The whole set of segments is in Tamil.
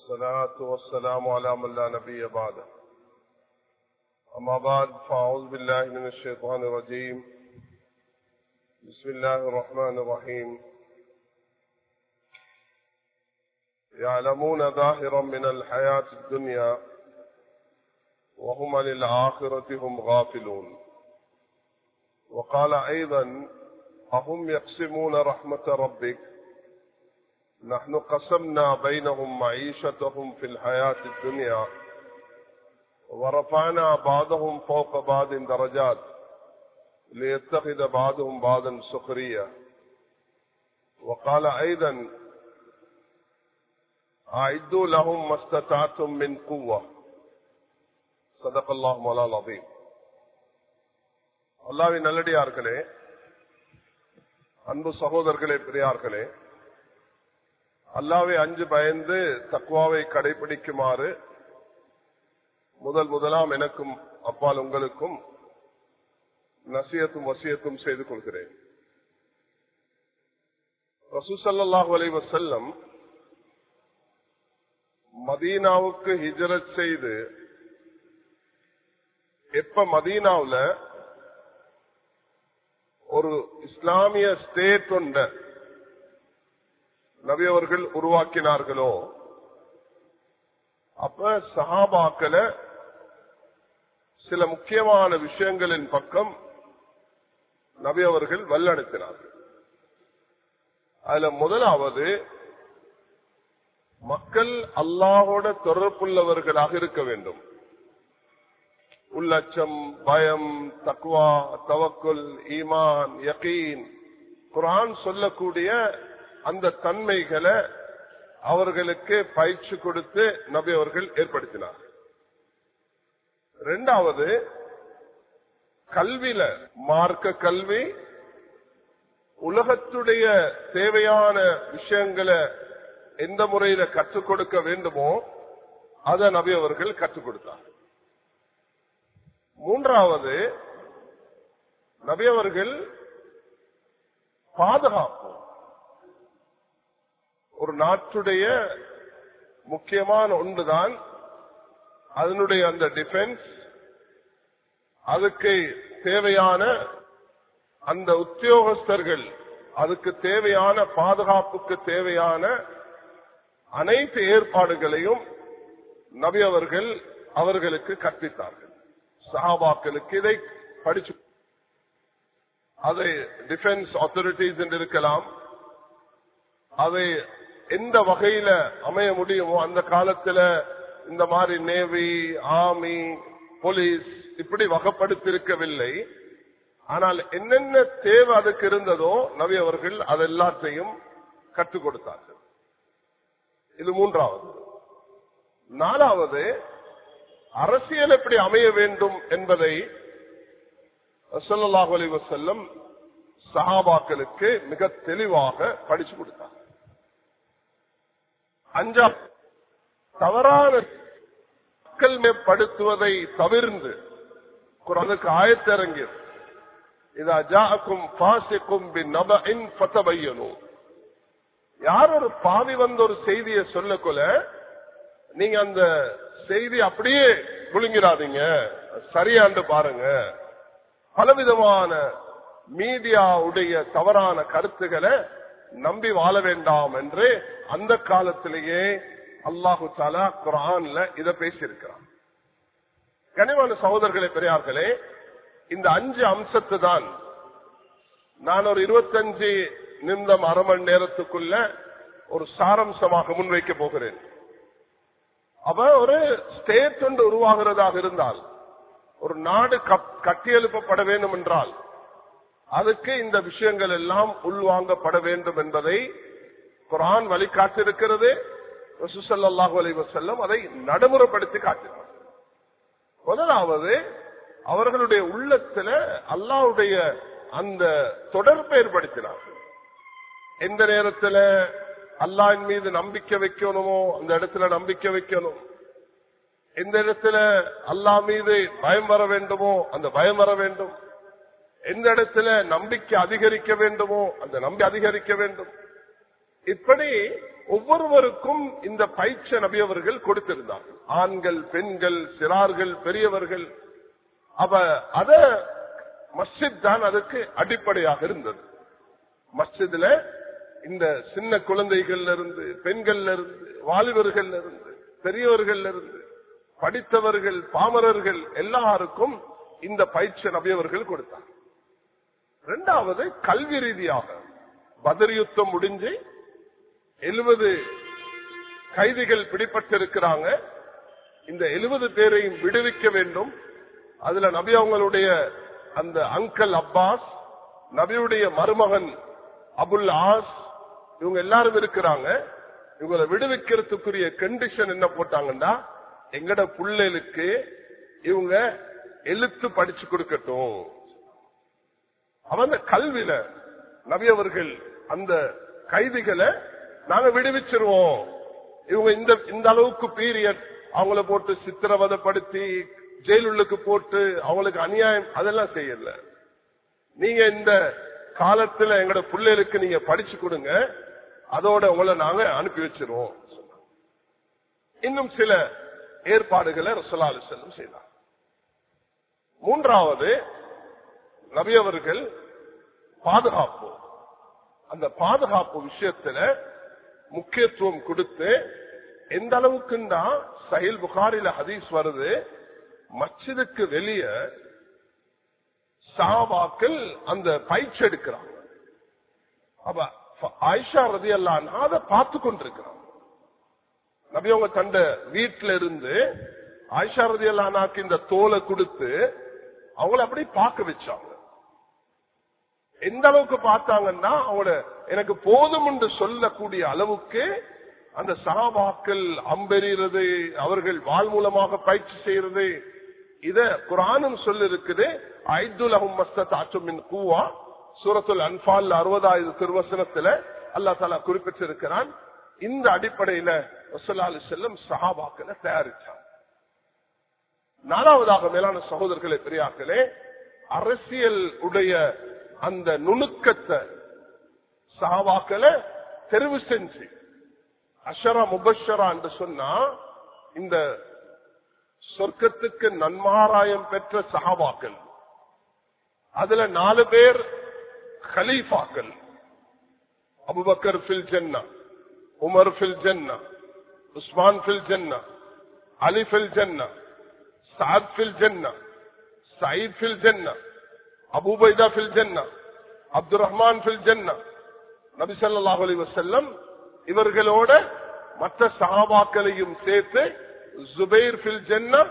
والصلاة والسلام على من لا نبي بعده. أما بعد فأعوذ بالله من الشيطان الرجيم. بسم الله الرحمن الرحيم. يعلمون ظاهرا من الحياة الدنيا وهم للآخرة هم غافلون. وقال أيضا: أهم يقسمون رحمة ربك نحن قسمنا بينهم معيشتهم في الحياة الدنيا ورفعنا بعضهم فوق بعض درجات ليتخذ بعضهم بعضا سخريا. وقال أيضا: أعدوا لهم ما استطعتم من قوة. صدق الله مولانا العظيم. அல்லாஹ்வின் நல்லடியார்களே, அன்பு சகோதரர்களே, பெரியார்களே, அல்லாஹ்வை அஞ்சு பயந்து தக்வாவை கடைபிடிக்குமாறு முதலாம் எனக்கும் அப்பால் உங்களுக்கும் நசியத்தும் வசியத்தும் செய்து கொள்கிறேன். ரசூல் ஸல்லல்லாஹு அலைஹி வஸல்லம் மதீனாவுக்கு ஹிஜ்ரத் செய்து எப்ப மதீனாவுல ஒரு இஸ்லாமிய ஸ்டேட் ஒன்ற நபி அவர்கள் உருவாக்கினார்களோ அப்ப சஹாபாக்களை சில முக்கியமான விஷயங்களின் பக்கம் நபி அவர்கள் வல்லனுப்பினார்கள். அதுல முதலாவது, மக்கள் அல்லாஹோட தொடர்புள்ளவர்களாக இருக்க வேண்டும். உள்ளச்சம், பயம், தக்வா, தவக்குல், ஈமான், யகீன், குர்ஆன் சொல்லக்கூடிய அந்த தன்மைகளை அவர்களுக்கு பயிற்சி கொடுத்து நபி அவர்கள் ஏற்படுத்தினார். இரண்டாவது, கல்வியில மார்க்க கல்வி, உலகத்துடைய தேவையான விஷயங்களை எந்த முறையில கற்றுக் கொடுக்க வேண்டுமோ அதை நபி அவர்கள் கற்றுக் கொடுத்தார். மூன்றாவது, நபி அவர்கள் பாதுகாப்பு, ஒரு நாட்டுடைய முக்கியமான ஒன்றுதான் அதனுடைய அந்த டிஃபென்ஸ். அதுக்கு தேவையான அந்த உத்தியோகஸ்தர்கள், அதுக்கு தேவையான பாதுகாப்புக்கு தேவையான அனைத்து ஏற்பாடுகளையும் நபி அவர்கள் அவர்களுக்கு கற்பித்தார்கள். சஹாபாக்களுக்கு இதை படிச்சு, அதை டிஃபென்ஸ் ஆத்தாரிட்டிஸ் என்று இருக்கலாம், அதை எந்த வகையில அமைய முடியுமோ அந்த காலத்துல இந்த மாதிரி நேவி, ஆர்மி, போலீஸ் இப்படி வகைப்படுத்திருக்கவில்லை. ஆனால் என்னென்ன தேவை அதுக்கு இருந்ததோ நபி அவர்கள் அதெல்லாத்தையும் கற்றுக் கொடுத்தார்கள். இது மூன்றாவது. நாலாவது, அரசியல் எப்படி அமைய வேண்டும் என்பதை ஸல்லல்லாஹு அலைஹி வஸல்லம் சஹாபாக்களுக்கு மிக தெளிவாக படிச்சு கொடுத்தார். அஞ்சாவது, தவறான மக்கள் மேம்படுத்துவதை தவிர்த்து குர்ஆனுக்கு ஆயத்திறங்கியது. இதா ஜாஅக்கும் ஃபாஸிகும் பிநபஇன் ஃபதபையனு. யார் ஒரு பாவி வந்து ஒரு செய்தியை சொல்லக்குள்ள நீங்க அந்த செய்தி அப்படியே முழுங்கிறாதீங்க, சரியாண்டு பாருங்க. பலவிதமான மீடியாவுடைய தவறான கருத்துக்களை நம்பி வாழ வேண்டாம் என்று அந்த காலத்திலேயே அல்லாஹு தஆலா குர்ஆன்ல இத பேசியிருக்கிறார். கனிவான சகோதரர்களே, பெரியார்களே, இந்த 5 அம்சத்தை தான் நான் ஒரு 25 நிமிடம் அரை மணி நேரத்துக்குள்ள ஒரு சாரம்சமாக முன்வைக்க போகிறேன். அவ ஒரு ஸ்டேட் ஒன்று உருவாகிறதாக இருந்தால், ஒரு நாடு கட்டியெழுப்பப்பட வேண்டும் என்றால் அதுக்கு இந்த விஷயங்கள் எல்லாம் உள்வாங்கப்பட வேண்டும் என்பதை குர்ஆன் வழிகாட்டிருக்கிறது. ரசூல் ஸல்லல்லாஹு அலைஹி வஸல்லம் அதை நடைமுறைப்படுத்தி காட்டினார். முதலாவது, அவர்களுடைய உள்ளத்துல அல்லாஹ்வுடைய அந்த தொடர்பை ஏற்படுத்தினார். எந்த நேரத்துல அல்லாஹ்வின் மீது நம்பிக்கை வைக்கணுமோ அந்த இடத்துல நம்பிக்கை வைக்கணும். எந்த இடத்துல அல்லாஹ் மீது பயம் வர வேண்டுமோ அந்த பயம் வர வேண்டும். எந்த இடத்துல நம்பிக்கை அதிகரிக்க வேண்டுமோ அந்த நம்பிக்கை அதிகரிக்க வேண்டும். இப்படி ஒவ்வொருவருக்கும் இந்த பயிற்சி நபி அவர்கள் கொடுத்திருந்தார்கள். ஆண்கள், பெண்கள், சிறார்கள், பெரியவர்கள். அத மஸ்ஜித் தான் அதுக்கு அடிப்படையாக இருந்தது. மஸ்ஜித்ல இந்த சின்ன குழந்தைகள்ல இருந்து, பெண்கள்ல இருந்து, வாலிபர்கள் இருந்து, பெரியவர்கள் இருந்து, படித்தவர்கள், பாமரர்கள் எல்லாருக்கும் இந்த பயிற்சி நபி அவர்கள் கொடுத்தார். இரண்டாவது, கல்வி ரீதியாக பத்ர் யுத்தம் முடிஞ்சு 70 கைதிகள் பிடிபட்டிருக்கிறாங்க. இந்த 70 பேரையும் விடுவிக்க வேண்டும். அதுல நபி அவங்களுடைய அந்த அங்கிள் அப்பாஸ், நபியுடைய மருமகன் அபுல் ஆஸ், இவங்க எல்லாரும் இருக்கிறாங்க. இவங்களை விடுவிக்கிறதுக்குரிய கண்டிஷன் என்ன போட்டாங்கன்னா, எங்கட புள்ளைகளுக்கு இவங்க எழுத்து படிச்சு கொடுக்கட்டும். அவங்க கல்வியில நபி அவர்கள் அந்த கைதிகளை நாங்க விடுவிச்சிருவோம். இவங்க இந்த அளவுக்கு பீரியட் அவங்கள போட்டு சித்திரவதைப்படுத்தி ஜெயிலுக்கு போட்டு அவங்களுக்கு அநியாயம் அதெல்லாம் செய்யல. நீங்க இந்த காலத்துல எங்கட பிள்ளைகளுக்கு நீங்க படிச்சு கொடுங்க, அதோட உங்களை நாங்க அனுப்பி வச்சிருவோம். இன்னும் சில ஏற்பாடுகளை ரசூலுல்லாஹி அலைஹி வஸல்லம் செய்தார். மூன்றாவது, நபி அவர்கள் பாதுகாப்பு, அந்த பாதுகாப்பு விஷயத்துல முக்கியத்துவம் கொடுத்து எந்த அளவுக்குன்னா, சஹீஹ் புகாரில ஹதீஸ் வருது, மஸ்ஜிதுக்கு வெளியே சஹாபாக்கள் அந்த பயிற்சி எடுக்கிறாங்க. அப்ப ஆயிஷா ரலியல்லாஹு அன்ஹா அதை பார்த்து கொண்டிருக்கிறாங்க. நபி அவங்க தந்த வீட்டில இருந்து ஆயிஷா ரலியல்லாஹு அன்ஹாக்கு இந்த தோலை கொடுத்து அவங்கள அப்படி பார்க்க வச்சாங்க. எந்த அளவுக்கு பார்த்தாங்கன்னா, அவங்கள எனக்கு போதும் என்று சொல்லக்கூடிய அளவுக்கு அந்த சஹாபாக்கள் அம்பெறிறது, அவர்கள் வாள் மூலமாக பயிற்சி செய்யறது, இத குர்ஆனும் சொல்லி இருக்குது. ஐதுலஹும் மஸ்ததஅதும் மின் குவா, சூரத்துல் அன்ஃபால் 60வது திருவசனத்துல அல்லாஹ் தஆலா குறிப்பிட்டிருக்கிறான். இந்த அடிப்படையில ரசூலுல்லாஹி அலைஹி வஸல்லம் சஹாபாக்களை தயாரிச்சார். நாலாவதாக, மேலான சகோதரர்களே, பெரியார்களே, அரசியல் உடைய அந்த நுணுக்கத்தை சஹாபாக்களை தெரிவு செஞ்சு, அஷரா முபஷரா என்று சொன்னா, இந்த சொர்க்கத்துக்கு நன்மாராயம் பெற்ற சஹாபாக்கள், அதுல 4 பேர் கலீஃபாக்கள். அபூபக்கர் ஃபில் ஜன்னா, உமர் ஃபில் ஜன்னா, உஸ்மான் ஃபில் ஜன்னா, அலி ஃபில் ஜன்னா, சாத் ஃபில் ஜன்னா, சயீத் ஃபில் ஜன்னா, அபூ உபைதா ஃபில் ஜன்னா, அப்துர் ரஹ்மான் ஃபில் ஜன்னா. நபி ஸல்லல்லாஹு அலைஹி வஸல்லம் இவர்களோட மற்ற சஹாபாக்களையும் சேர்த்து ஜுபைர் ஃபில் ஜன்னா,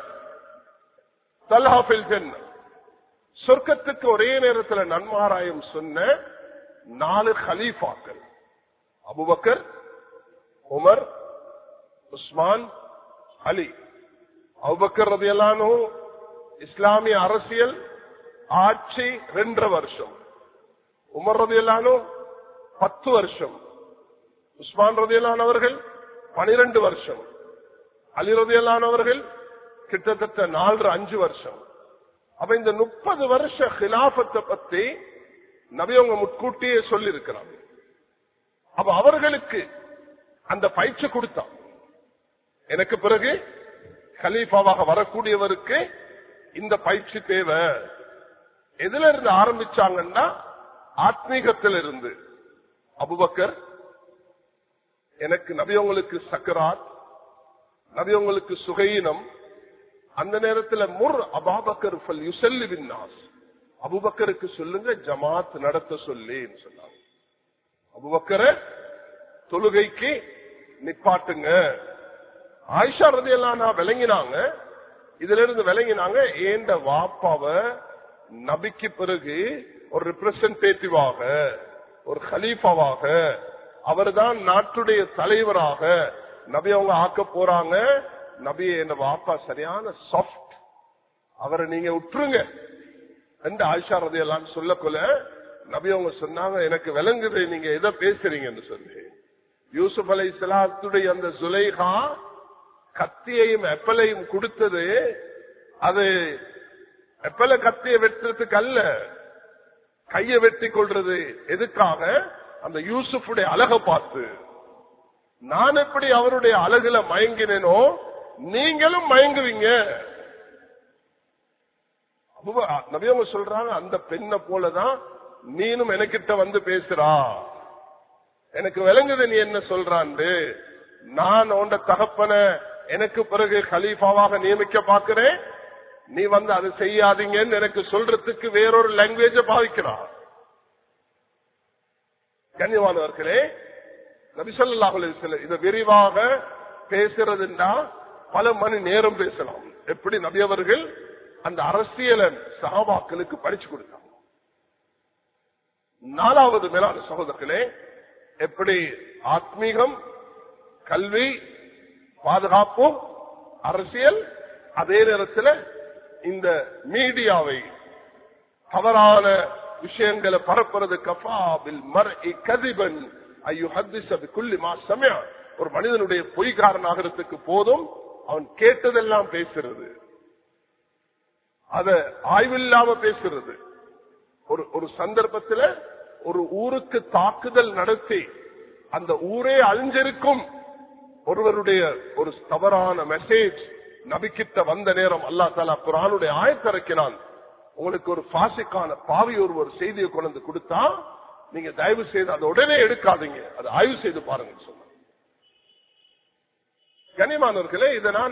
தல்ஹா ஃபில் ஜன்னா, சொர்க்கத்துக்கு ஒரே நேரத்தில் நன்மாராயம் சொன்ன 4 கலீஃபாக்கள், Abu Bakr, Umar, Usman, Ali. Abu Bakr ரலியல்லாஹு அன்ஹு இஸ்லாமிய அரசியல் ஆட்சி 2.5 வருஷம், உமர் ரலியல்லாஹு அன்ஹு 10 வருஷம், உஸ்மான் ரலியல்லாஹு அன்ஹு அவர்கள் 12 வருஷம், அலி ரலியல்லாஹு அன்ஹு அவர்கள் கிட்டத்தட்ட 4-5 வருஷம். அப்ப இந்த 30 வருஷ கிலாபத்தை பத்தி நபி அவங்க முன்கூட்டியே சொல்லி இருக்கிறாங்க. அப்ப அவர்களுக்கு அந்த பயிற்சி கொடுத்தான். எனக்கு பிறகு கலீஃபாவாக வரக்கூடியவருக்கு இந்த பயிற்சி தேவை. எதுல இருந்து ஆரம்பிச்சாங்கன்னா, ஆத்மீகத்திலிருந்து. அபூபக்கர், எனக்கு நபி உங்களுக்கு சக்கராத், நபி உங்களுக்கு சுகையினம், அந்த நேரத்தில் முர் அபூபக்கர் ஃபல் யுஸல்லி பின்னாஸ், அபூபக்கருக்கு சொல்லுங்க ஜமாத் நடத்த சொல்லி சொன்னாங்க. அபூபக்கரை தொழுகைக்கு நிப்பாட்டுங்க. ஆயிஷா ரலியல்லாஹு அன்ஹா விளங்கினாங்க. இதுல இருந்து விளங்கினாங்க, ஏண்ட வாப்பாவ நபிக்கு பிறகு ஒரு ரெப்ரசன்டேட்டிவாக, ஒரு கலீஃபாவாக, அவர்தான் நாட்டுடைய தலைவராக நபி அவங்க ஆக்க போறாங்க. நபி என் வாப்பா சரியான சாஃப்ட், அவரை நீங்க விட்டுருங்க என்று ஆயிஷா ரலியல்லாஹு அன்ஹா சொல்லக்குள்ள நபி அவங்க சொன்னாங்க, எனக்கு விளங்குது நீங்க எதை பேசுறீங்கன்னு சொல்லி. யூசுப் அலைஹிஸ்ஸலாத்துடைய அந்த சுலைஹா கத்தியையும் எப்பலையும் கொடுத்தது, அது எப்பல கத்திய வெட்டுறதுக்கு அல்ல, கையை வெட்டி கொள்றது. எதுக்காக? அந்த யூசுஃபுடைய அழகை பார்த்து நான் எப்படி அவருடைய அழகுல மயங்கினேனோ நீங்களும் மயங்குவீங்க. நபி அவங்க சொல்றாங்க, அந்த பெண்ணை போலதான் நீனும் எனக்கிட்ட வந்து பேசுறா, எனக்கு விளங்குது நீ என்ன சொல்றான்னு. நான் உண்ட தகப்பனை எனக்கு பிறகு கலீஃபாவாக நியமிக்க பாக்குறேன், நீ வந்து அது செய்யாதீங்கன்னு எனக்கு சொல்றதுக்கு வேறொரு லாங்குவேஜ பாவிக்கிறான். கண்ணியமானவர்களே, நபி ஸல்லல்லாஹு அலைஹி வஸல்லம் இதை விரிவாக பேசுறதுன்னா பல மணி நேரம் பேசலாம். எப்படி நபி அவர்கள் அந்த அரசியலை சஹாபாக்களுக்கு படிச்சு கொடுத்தாங்க. நாலாவது மேலான சகோதரர்களே, எப்படி ஆத்மீகம், கல்வி, பாதுகாப்பு, அரசியல், அதே நேரத்தில் இந்த மீடியாவை தவறான விஷயங்களை பரப்புறது. கஃபாபில் மர்இ கதிபன் அய்யுஹத்திஸ பிகுல்லி மா சமிஅ. ஒரு மனிதனுடைய பொய்காரனாகிறதுக்கு போதும் அவன் கேட்டதெல்லாம் பேசுறது, அத ஆய்வில்லாம பேசுறது. ஒரு சந்தர்ப்பத்தில் ஒரு ஊருக்கு தாக்குதல் நடத்தி அந்த ஊரே அழிஞ்சிருக்கும் ஒருவருடைய ஒரு தவறான மெசேஜ் நபிக்கிட்ட வந்த நேரம் அல்லாஹ் தஆலா குர்ஆனுடைய ஆயத்தை இறக்கினான். உங்களுக்கு ஒரு பாசிக்கான பாவி ஒரு செய்தியை கொண்டு கொடுத்தா நீங்க தயவு செய்து அதை உடனே எடுக்காதீங்க, அதை ஆய்வு செய்து பாருங்க சொன்ன. கனிமானவர்களே, இதை நான்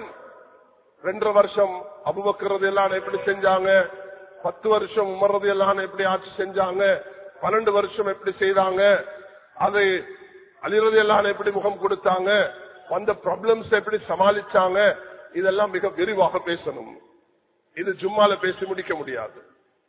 2.5 வருஷம் அபூபக்கர் ரலியல்லாஹு எப்படி செஞ்சாங்க, 10 வருஷம் உமர் ரலியல்லாஹு எப்படி ஆட்சி செஞ்சாங்க, 12 வருஷம் எப்படி செய்தாங்க, அதை அலி ரலியல்லாஹு எப்படி முகம் கொடுத்தாங்க, வந்த ப்ராப்ளம்ஸ் எப்படி சமாளிச்சாங்க, இதெல்லாம் மிக விரிவாக பேசணும். இது ஜும்மால பேசி முடிக்க முடியாது.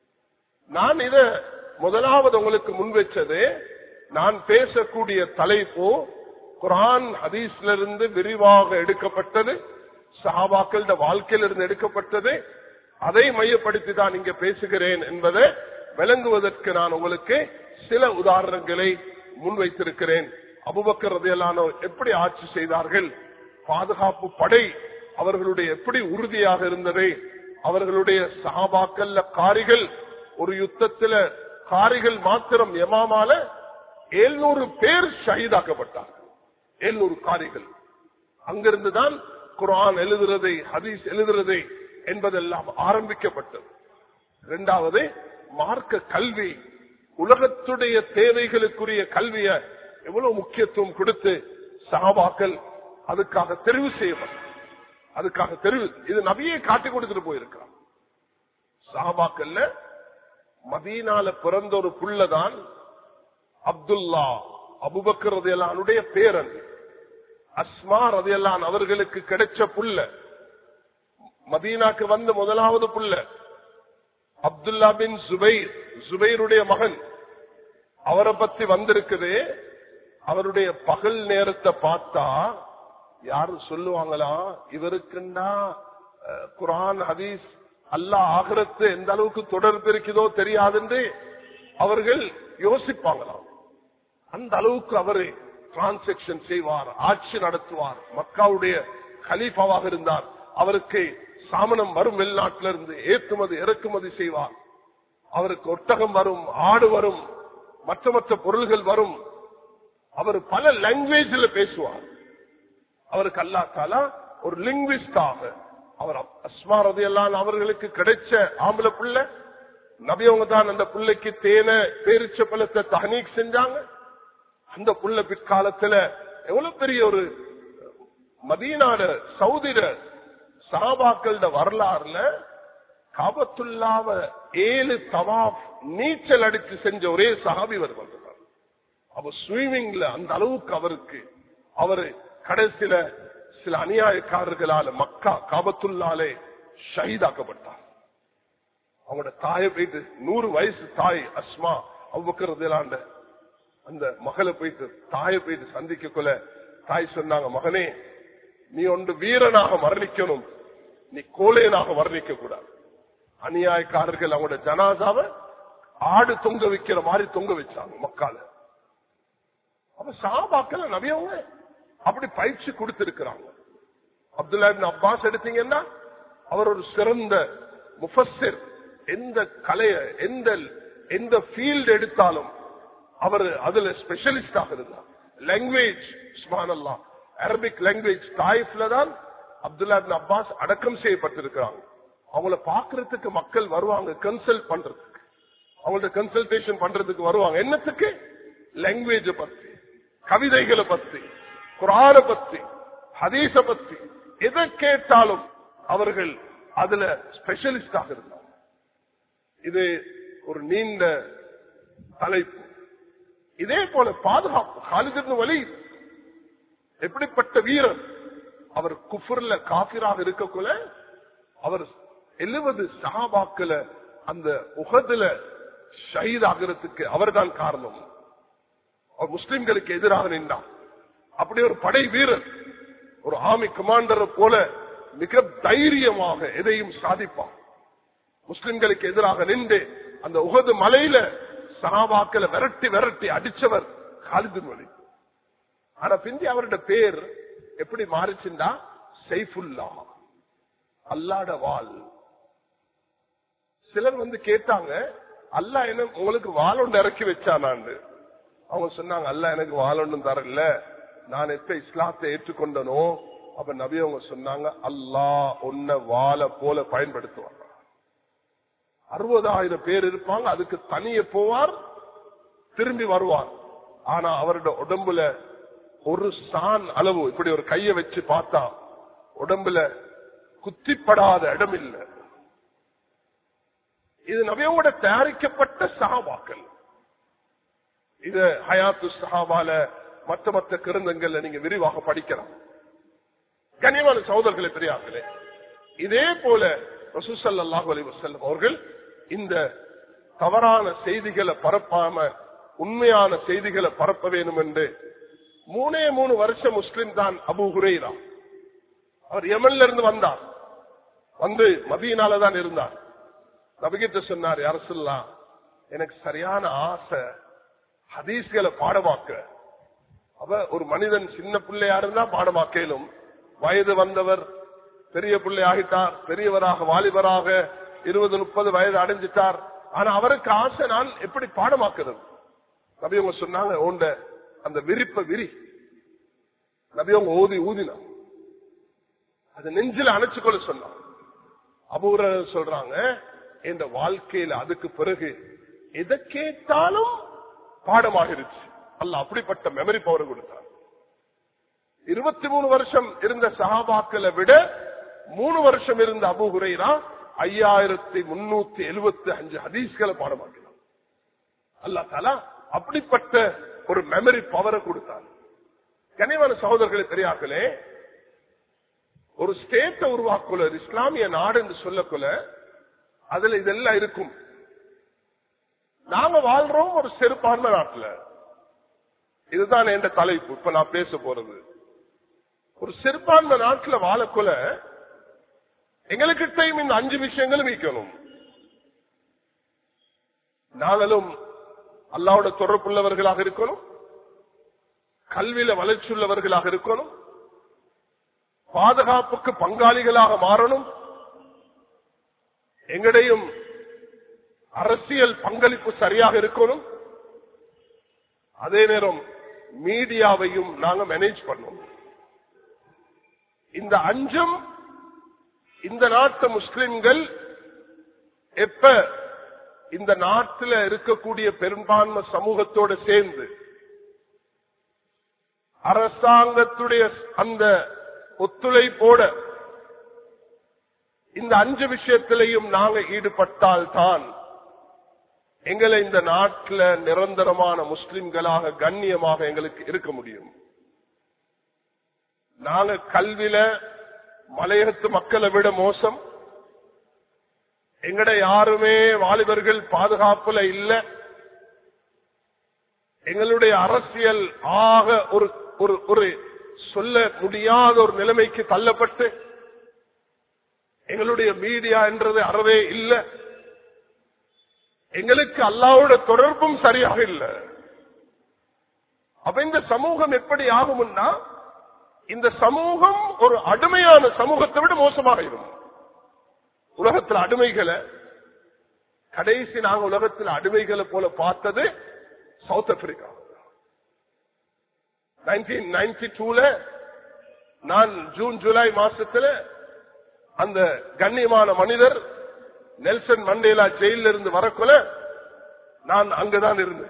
நான் இத முதலாவது உங்களுக்கு முன்வச்சது, நான் பேசக்கூடிய தலைப்பு குர்ஆன் ஹதீஸ்ல இருந்து விரிவாக எடுக்கப்பட்டது, சஹாபாக்களோட வாழ்க்கையிலிருந்து எடுக்கப்பட்டது. அதை மையப்படுத்தி தான் இங்க பேசுகிறேன் என்பதை விளங்குவதற்கு நான் உங்களுக்கு சில உதாரணங்களை முன்வைத்திருக்கிறேன். அபூபக்கர் ரலியல்லாஹு அன்ஹு எப்படி ஆட்சி செய்தார்கள், பாதுகாப்பு படை அவர்களுடைய எப்படி உறுதியாக இருந்தது, அவர்களுடைய சஹாபாக்கள்ல காரிகள், ஒரு யுத்தத்துல காரிகள் மாத்திரம் யமாமால 700 பேர் ஷஹீதாக்கப்பட்டார்கள். 700 காரிகள். அங்கிருந்துதான் குர்ஆன் எழுதுறதை, ஹதீஸ் எழுதுறதை என்பதெல்லாம் ஆரம்பிக்கப்பட்டது. இரண்டாவது, மார்க்க கல்வி, உலகத்துடைய தேவைகளுக்குரிய கல்வியை எவ்வளவு முக்கியத்துவம் கொடுத்து சஹாபாக்கள் அதுக்காக தெரிவு செய்யப்பட்டார். அதுக்காக தெரிவு, இது நபியை காட்டி கொடுத்துட்டு போயிருக்கிறார். சஹாபாக்கள்ல மதீனால பிறந்த ஒரு புள்ளதான் அப்துல்லா, அபூபக்கர் ரலியல்லாஹு அன்ஹுடைய பேரன். அஸ்மா ரலியல்லாஹு அன்ஹா அவர்களுக்கு கிடைச்ச புள்ள, மதீனாக்கு வந்த முதலாவது புள்ள அப்துல்லா பின் ஜுபைர், ஜுபைருடைய மகன். அவரை பத்தி வந்திருக்குது. அவருடைய பகல் நேரத்தை பார்த்தா யாரும் சொல்லுவாங்களா, இவருக்குன்னா குர்ஆன் ஹதீஸ் அல்லாஹ் ஆகிரத்து எந்த அளவுக்கு தொடர்பு இருக்குதோ தெரியாதுன்னு அவர்கள் யோசிப்பாங்களாம். அந்த அளவுக்கு அவரு டிரான்சாக்சன் செய்வார், ஆட்சி நடத்துவார், மக்காவுடைய கலீஃபாவாக இருந்தார். அவருக்கு சாமனம் வரும், வெளிநாட்டிலிருந்து ஏற்றுமதி இறக்குமதி செய்வார். அவருக்கு ஒட்டகம் வரும், ஆடு வரும், மற்ற மற்ற பொருள்கள் வரும். அவர் பல லாங்குவேஜ்ல பேசுவார். அவருக்கு அல்லாஹ் தஆலா ஒரு லிங்குவிஸ்டாக, அவர் அஸ்மா ரலியல்லாஹு அன்ஹா அவர்களுக்கு கிடைச்ச ஆம்பளை புள்ள. நபி அவங்க தான் அந்த புள்ளைக்கு தேனை பேரிச்ச பழத்தை தஹ்னீக் செஞ்சாங்க. அந்த புள்ள பிற்காலத்துல எவ்வளவு பெரிய ஒரு மதீனால சவுதில சஹாபாக்களோட வரலாறுல காபத்துல்லாவ 7 தவாஃப் நீச்சல் அடித்து செஞ்ச ஒரே சஹாபி வருவார். அவ ஸ்விமிங்ல அந்த அளவுக்கு அவருக்கு, அவரு கடைசியில சில அநியாயக்காரர்களால மக்கா காபத்துல்லாலே ஷஹீதாக்கப்பட்டார். அவங்களோட தாயை போயிட்டு 100 வயசு தாய் அஸ்மா அபூபக்கர் ரலியல்லாஹு அன்ஹு அந்த மகளை போயிட்டு தாயை போயிட்டு சந்திக்க கொள்ள தாய் சொன்னாங்க, மகனே நீ ஒன்று வீரனாக மரணிக்கணும், நீ கோலேனாக மரணிக்க கூடாது. அநியாயக்காரர்கள் அவங்களோட ஜனாசாவை ஆடு தொங்க வைக்கிற மாதிரி தொங்க வச்சாங்க மக்கால. அப்ப சஹாபாக்கள் நபியவங்க அப்படி பயிற்சி கொடுத்திருக்கிறாங்க. அப்துல்லா இப்னு அப்பாஸ் எடுத்தீங்கன்னா அவர் ஒரு சிறந்த முஃபஸ்ஸிர். எந்த கலைய எந்த ஃபீல்டு எடுத்தாலும் அவர் அதுல ஸ்பெஷலிஸ்டாக இருந்தார். லாங்குவேஜ் சுப்ஹானல்லாஹ், அரபிக் லாங்குவேஜ். தாயிஃப்ல தான் அப்துல்லா இப்னு அப்பாஸ் அடக்கம் செய்யப்பட்டிருக்கிறாங்க. அவங்கள பாக்குறதுக்கு மக்கள் வருவாங்க, கன்சல்ட் பண்றதுக்கு, அவங்கள்ட்ட கன்சல்டேஷன் பண்றதுக்கு வருவாங்க. என்னத்துக்கு? லாங்குவேஜ பத்தி, கவிதைகளை பத்தி, குர்ஆன பத்தி, ஹதீஸ பத்தி, எதை கேட்டாலும் அவர்கள் அதுல ஸ்பெஷலிஸ்டாக இருந்தாங்க. இது ஒரு நீண்ட தலைப்பு. இதே போல பாதுகாப்பு. காலித் இப்னு வலீத் எப்படிப்பட்ட வீரர்! அவர் குஃப்ர்ல காஃபிராக இருக்கக்குள்ள அவர் 70 சஹாபாக்கள அந்த உஹதுல ஷஹீத் ஆகிறதுக்கு அவர்தான் காரணம். அவர் முஸ்லிம்களுக்கு எதிராக நின்றார். அப்படி ஒரு படை வீரர், ஒரு ஆர்மி கமாண்டர் போல மிக தைரியமாக எதையும் சாதிப்பார். முஸ்லிம்களுக்கு எதிராக நின்று அந்த உஹது மலையில சஹாபாக்களை விரட்டி விரட்டி அடிச்சவர் காலித் இப்னு வலீத். ஆனா பிந்தி அவருடைய பேர் எப்படி மாறிச்சுண்டா சைஃபுல்லா, அல்லாஹ்ட வாள். சிலர் வந்து கேட்டாங்க, அல்லாஹ் என்ன உங்களுக்கு வாள் ஒன்று இறக்கி வச்சானான்னு. அவங்க சொன்னாங்க, அல்லாஹ் எனக்கு வாள் ஒன்றும் தரல, நான் எப்ப இஸ்லாத்தை ஏற்றுக்கொண்டனோ அப்ப நபி அவங்க சொன்னாங்க, அல்லாஹ் உன்னை வாளை போல பயன்படுத்துவாங்க. 60,000 பேர் இருப்பாங்க, அதுக்கு தனியே போவார், திரும்பி வருவார். ஆனா அவருடைய உடம்புல ஒரு சான் அளவு இப்படி ஒரு கையை வச்சு பார்த்தா உடம்புல குத்திப்படாத இடம் இல்லை. இது நபியோட தயாரிக்கப்பட்ட சஹாபாக்கள். இது ஹயாத்து சஹாபால மற்ற கிரந்தங்கள்ல நீங்க விரிவாக படிக்கலாம். கண்ணியமான சகோதரர்களே, பெரியார்களே, இதே போல ரசூல் ஸல்லல்லாஹு அலைஹி வஸல்லம் அவர்கள் இந்த தவறான செய்திகளை பரப்பாம உண்மையான செய்திகளை பரப்ப வேண்டும் என்று 3 வருஷம் முஸ்லிம் தான் அபூ ஹுரைரா. அவர் யமன்ல இருந்து வந்தார், வந்து மதீனால தான் இருந்தார். நபிகிட்ட சொன்னார், யா ரசூலல்லாஹ், எனக்கு சரியான ஆசை ஹதீஸ்களை பாடமாக்க. அவ ஒரு மனிதன் சின்ன பிள்ளையா இருந்தா பாடமாக்கலும், வயது வந்தவர் பெரிய பிள்ளை ஆகிட்டார், பெரியவராக வாலிபராக 20-30 வயது அடைஞ்சிட்டார். ஆனா அவருக்கு ஆசை, நான் எப்படி பாடமாக்குறது? நபி அவங்க சொன்னாங்க, ஓண்ட அந்த விரிப்ப விரி. நபி அவங்க ஊதினா அது நெஞ்சில அணைச்சுக்கொள்ள சொன்னாங்க. அபூ ஹுரைரா சொல்றாங்க, இந்த வாழ்க்கையில அதுக்கு பிறகு எதை கேட்டாலும் பாடமாகிருச்சு. அல்லாஹ் அப்படிப்பட்ட மெமரி பவர் கொடுத்தார். 23 வருஷம் இருந்த சஹாபாக்களை விட 3 வருஷம் இருந்த அபூ ஹுரைரா 5375 ஹதீஸ்களை பாடமாக்கினார். அல்லாஹ் தஆலா அப்படிப்பட்ட ஒரு மெமரி பவரை கொடுத்தார். கனிவான சகோதரர்களே, பெரியார்களே, ஒரு ஸ்டேட்டை உருவாக்குள்ள, இஸ்லாமிய நாடு என்று சொல்லக்குள்ள அதுல இதெல்லாம் இருக்கும். நாங்க வாழ்றோம் ஒரு சிறுபான்மை நாட்டுல. இதுதான் என்ற தலைப்பு இப்ப நான் பேச போறது. ஒரு சிறுபான்மை நாட்டுல வாழக்குள்ள எங்களுக்கிட்டையும் இந்த 5 விஷயங்களும் வைக்கணும். நாங்களும் அல்லாஹ்வோட தொடர்புள்ளவர்களாக இருக்கணும், கல்வியில வளர்ச்சி உள்ளவர்களாக இருக்கணும், பாதுகாப்புக்கு பங்காளிகளாக மாறணும், எங்களையும் அரசியல் பங்களிப்பு சரியாக இருக்கணும், அதே நேரம் மீடியாவையும் நாங்க மேனேஜ் பண்ணணும். இந்த 5 இந்த நாட்டு முஸ்லிம்கள் எப்ப இந்த நாட்டில் இருக்கக்கூடிய பெரும்பான்மை சமூகத்தோடு சேர்ந்து அரசாங்கத்துடைய அந்த ஒத்துழைப்போட இந்த 5 விஷயத்திலையும் நாங்க ஈடுபட்டால் தான் எங்களை இந்த நாட்டில் நிரந்தரமான முஸ்லிம்களாக கண்ணியமாக எங்களுக்கு இருக்க முடியும். நாங்க கல்வியில மலையகத்து மக்களை விட மோசம். எங்கட யாருமே வாலிபர்கள் பாதுகாப்புல இல்ல. எங்களுடைய அரசியல் ஆக ஒரு சொல்ல முடியாத ஒரு நிலைமைக்கு தள்ளப்பட்டு எங்களுடைய மீடியா என்றது அறவே இல்ல. எங்களுக்கு அல்லாஹ்வோட தொடர்பும் சரியாக இல்ல. அப்ப இந்த சமூகம் எப்படி ஆகும்னா, இந்த சமூகம் ஒரு அடிமையான சமூகத்தை விட மோசமாக இருக்கும். உலகத்தில் அடிமைகளை கடைசி நாங்க உலகத்தில் அடிமைகளை போல பார்த்தது சவுத் ஆப்பிரிக்கா. 1992ல நான் ஜூன் ஜூலை மாசத்துல அந்த கண்ணியமான மனிதர் நெல்சன் மண்டேலா ஜெயில இருந்து வரக்குள்ள நான் அங்கதான் இருந்தேன்.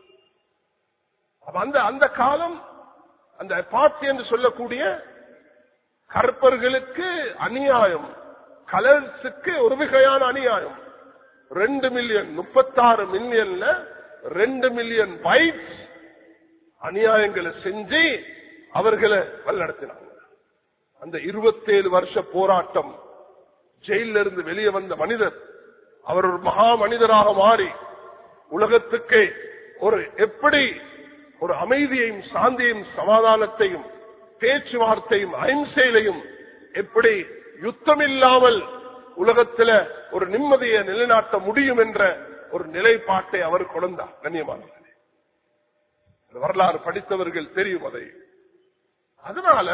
அந்த காலம் அந்த பார்ட்டி என்று சொல்லக்கூடிய கருப்பர்களுக்கு அநியாயம், கலர்ஸுக்கு ஒரு வகையான அநியாயம். 2 மில்லியன் 36 மில்லியன்ல 2 மில்லியன் பைட்ஸ் அநியாயங்களை செஞ்சு அவர்களை வழிநடத்தினாங்க. அந்த 27 வருஷ போராட்டம், ஜெயில இருந்து வெளியே வந்த மனிதர் அவர் ஒரு மகா மனிதராக மாறி உலகத்துக்கு எப்படி ஒரு அமைதியையும் சாந்தியையும் சமாதானத்தையும் பேச்சுவார்த்தையும் அஹிம்சையிலையும் எப்படி யுத்தம் இல்லாமல் உலகத்துல ஒரு நிம்மதியை நிலைநாட்ட முடியும் என்ற ஒரு நிலைப்பாட்டை அவர் கொண்டார். கண்ணியமானவர்களே, வரலாறு படித்தவர்கள் தெரியும் அதை. அதனால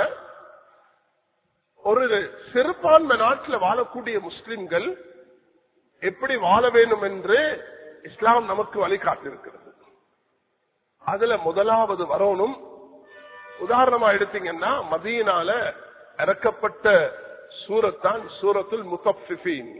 ஒரு சிறுபான்மை நாட்டில் வாழக்கூடிய முஸ்லிம்கள் எப்படி வாழ வேண்டும் என்று இஸ்லாம் நமக்கு வழிகாட்டிருக்கிறது. அதுல முதலாவது வரணும். உதாரணமா எடுத்தீங்கன்னா மதீனால இறக்கப்பட்ட சூரத்தான் சூரத்துல் முத்தஃபிஃபீன்.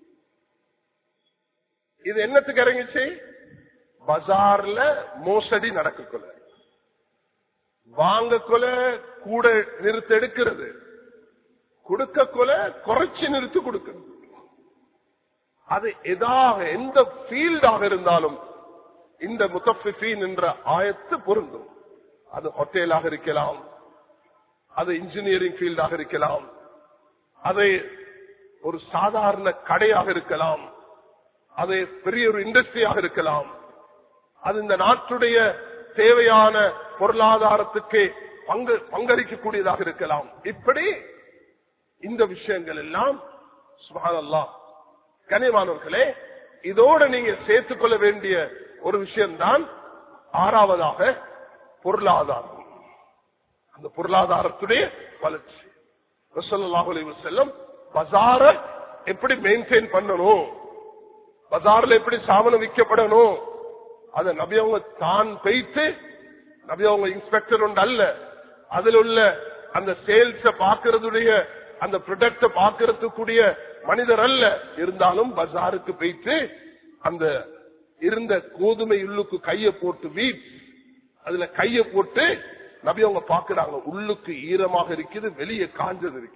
இது என்னத்துக்கு இறங்கிச்சு? பஜார்ல மோசடி நடக்கக்குள்ள, வாங்கக்குள்ள கூட நிறுத்த எடுக்கிறது, கொடுக்கக்குள்ள குறைச்சி நிறுத்தி கொடுக்கிறது. அது எந்த ஃபீல்டாக இருந்தாலும் இந்த முத்தஃபிஃபீன் என்ற ஆயத்து பொருந்தும். அது ஹோட்டலாக இருக்கலாம், அது இன்ஜினியரிங் ஃபீல்டாக இருக்கலாம், அது ஒரு சாதாரண கடையாக இருக்கலாம், அது பெரிய ஒரு இண்டஸ்ட்ரியாக இருக்கலாம், அது இந்த நாட்டுடைய தேவையான பொருளாதாரத்துக்கு பங்களிக்கக்கூடியதாக இருக்கலாம். இப்படி இந்த விஷயங்கள் எல்லாம் சுப்ஹானல்லாஹ். கனிமானவர்களே, இதோட நீங்க சேர்த்துக் கொள்ள வேண்டிய ஒரு விஷயம்தான் ஆறாவதாக பொருளாதாரம். அந்த பொருளாதாரத்துடைய வளர்ச்சி. ரசூலுல்லாஹி அலைஹி வஸல்லம் பஜார எப்படி மெயின்டைன் பண்ணணும், பஜார்ல எப்படி சாமான் விற்கப்படணும், அதை நபி அவங்க தான் பெய்த்து, நபி அவங்க இன்ஸ்பெக்டர் ஒன்று அல்ல, அதில் உள்ள அந்த சேல்ஸ பாக்குறதுடைய அந்த ப்ராடக்ட பாக்குறதுக்குரிய மனிதர் அல்ல. இருந்தாலும் பஜாருக்கு போயிட்டு அந்த இருந்த கோதுமை உள்ளுக்கு கைய போட்டு வீட் அதுல கைய போட்டு நபி அவங்க பாக்குறாங்க, உள்ளுக்கு ஈரமாக இருக்குது, வெளியே காஞ்சது இருக்குது.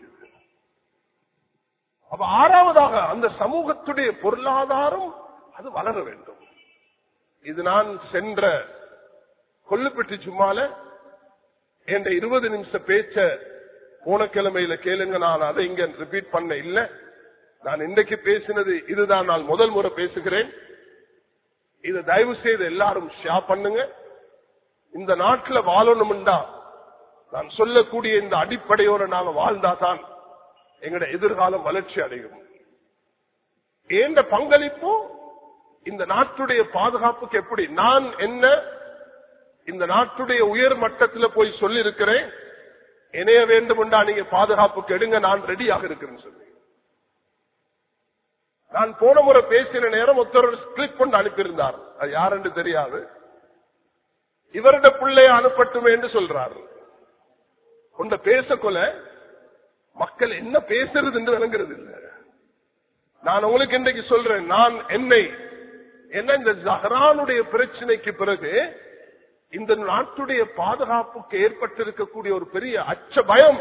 அப்ப ஆறாவதாக அந்த சமூகத்துடைய பொருளாதாரம் அது வளர வேண்டும். இது நான் சென்ற கொல்லுப்பட்டி சும்மால என்ற 20 நிமிஷ பேச்ச போன கிழமையில கேளுங்க, நான் அதை இங்க ரிப்பீட் பண்ண இல்ல. நான் இன்றைக்கு பேசினது இதுதான், நான் முதல் முறை பேசுகிறேன். இதை தயவு செய்து எல்லாரும் ஷேர் பண்ணுங்க. இந்த நாட்டில் வாழணும்டா நான் சொல்லக்கூடிய இந்த அடிப்படையோட நாங்க வாழ்ந்தாதான் எங்களுடைய எதிர்காலம் வளர்ச்சி அடையும். ஏண்ட பங்களிப்பு இந்த நாட்டுடைய பாதுகாப்புக்கு எப்படி நான் என்ன இந்த நாட்டுடைய உயர் மட்டத்தில் போய் சொல்லி இருக்கிறேன், இணைய வேண்டும்டா நீங்க பாதுகாப்புக்கு எடுங்க, நான் ரெடியாக இருக்கிறேன்னு சொல்லி. நான் போன முறை பேசின நேரம் ஒருத்தர் கிளிக் கொண்டு அனுப்பியிருந்தார், அது யாருன்னு தெரியாது. இவருடைய பிள்ளைய அனுப்பட்டுமே என்று சொல்றாரு. கொண்ட பேசக்கொள்ள மக்கள் என்ன பேசுறது என்று விளங்குறது இல்லை. நான் உங்களுக்கு இன்றைக்கு சொல்றேன், நான் என்ன இந்த ஜஹரானுடைய பிரச்சனைக்கு பிறகு இந்த நாட்டுடைய பாதுகாப்புக்கு ஏற்பட்டிருக்கக்கூடிய ஒரு பெரிய அச்ச பயம்,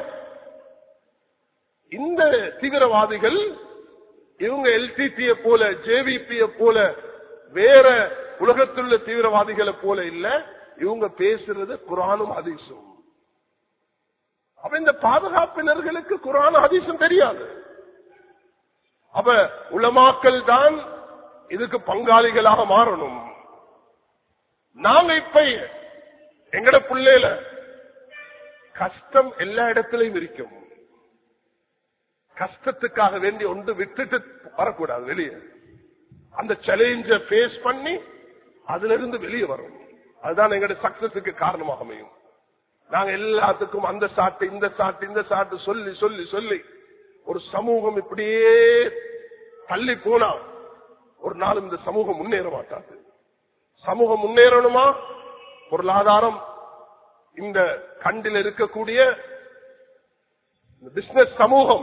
இந்த தீவிரவாதிகள் இவங்க எல்டிடியை போல ஜேவிபியை போல வேற உலகத்துள்ள தீவிரவாதிகளை போல இல்ல, இவங்க பேசுறது குர்ஆனும் ஹதீஸும். அப்ப இந்த பாதுகாப்பினர்களுக்கு குர்ஆன் ஹதீஸும் தெரியாது. அப்ப உலமாக்கள் தான் இதுக்கு பங்காளிகளாக மாறணும். நாங்க இப்ப எங்கட பிள்ளையில கஷ்டம் எல்லா இடத்திலையும் இருக்கும். கஷ்டத்துக்காக வேண்டி ஒன்று விட்டுட்டு வரக்கூடாது வெளியே. அந்த சேலஞ்ச பேஸ் பண்ணி அதுல இருந்து வெளியே வரும். அதுதான் எங்களுடைய சக்சஸுக்கு காரணமாக அமையும். நாங்க எல்லாத்துக்கும் அந்த சாட்டு இந்த சாட்டு இந்த சாட்டு சொல்லி சொல்லி சொல்லி ஒரு சமூகம் இப்படியே தள்ளி போனா ஒரு நாள் இந்த சமூகம் முன்னேற மாட்டாது. சமூகம் முன்னேறணுமா, பொருளாதாரம் இந்த கண்டில் இருக்கக்கூடிய பிசினஸ் சமூகம்,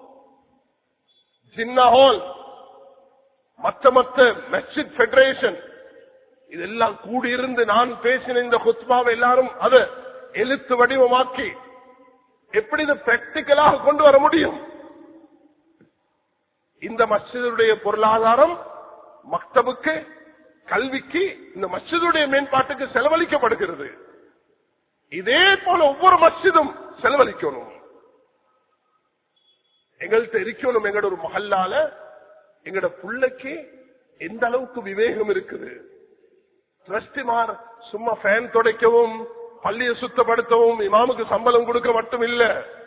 ஜின்னா ஹால், மற்ற மஸ்ஜித் பெடரேஷன், இதெல்லாம் கூடியிருந்து நான் பேசின இந்த குத்பாவை எல்லாரும் அதை எழுத்து வடிவமாக்கி எப்படி இது பிராக்டிக்கலாக கொண்டு வர முடியும்? இந்த மஸ்ஜிதுடைய பொருளாதாரம் மக்தபுக்கு, கல்விக்கு, இந்த மஸ்ஜிதுடைய மேம்பாட்டுக்கு செலவழிக்கப்படுகிறது. இதே போல ஒவ்வொரு மஸ்ஜிதும் செலவழிக்கணும். எங்கள்கிட்ட இருக்கணும், எங்களோட ஒரு மஹல்லால எங்களோட புள்ளைக்கு எந்த அளவுக்கு விவேகம் இருக்குது. டிரஸ்டிமார் சும்மா ஃபேன் துடைக்கவும், பள்ளியை சுத்தப்படுத்தவும், இமாமுக்கு சம்பளம் கொடுக்க மட்டும் இல்ல,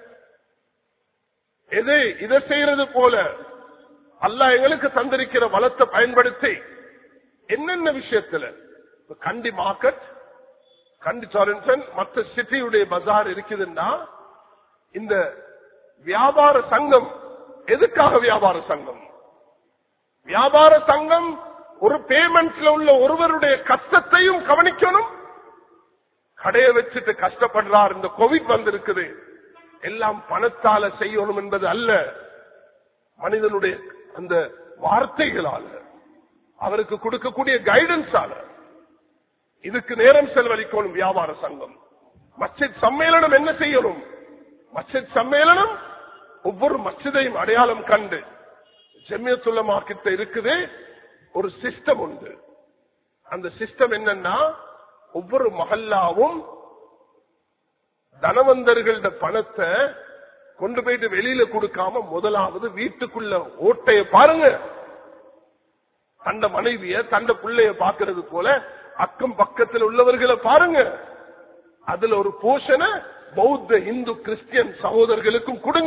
எது இதை செய்யறது போல அல்லாஹ் எங்களுக்கு தந்திருக்கிற வளத்தை பயன்படுத்தி என்னென்ன விஷயத்துல கண்டி மார்க்கெட், கண்டி சாரன்சன், மற்ற சிட்டியுடைய பஜார் இருக்குதுன்னா இந்த வியாபார சங்கம் எதுக்காக வியாபார சங்கம்? வியாபார சங்கம் ஒரு பேமெண்ட்ல உள்ள ஒருவருடைய கஷ்டத்தையும் கவனிக்கணும். கடையை வச்சுட்டு கஷ்டப்படுறார், இந்த கோவிட் வந்திருக்குது, எல்லாம் பணத்தால செய்யணும் என்பது அல்ல, மனிதனுடைய அந்த வார்த்தைகளால, அவருக்கு கொடுக்கக்கூடிய கைடன்ஸால இதுக்கு நேரம் செலவழிக்கணும் வியாபார சங்கம். மஸ்ஜித் சம்மேளனம் என்ன செய்யணும்? மஸ்ஜித் சம்மேளனம் ஒவ்வொரு மஸ்ஜிதையும் அடையாளம் கண்டு, ஜமியத்துல் உலமா கிட்ட இருக்குது ஒரு சிஸ்டம் உண்டு. அந்த சிஸ்டம் என்னன்னா, ஒவ்வொரு மஹல்லாவும் தனவந்தர்களோட பணத்தை கொண்டு போயிட்டு வெளியில கொடுக்காம முதலாவது வீட்டுக்குள்ள ஓட்டைய பாருங்க. தண்ட மனைவிய, தண்ட பிள்ளைய பாக்குறது போல அக்கம் பக்கத்தில் உள்ளவர்களை பாருங்க. அதுல ஒரு போஷனை பௌத்த, இந்து, கிறிஸ்டியன் சகோதரர்களுக்கும் கொடுங்க.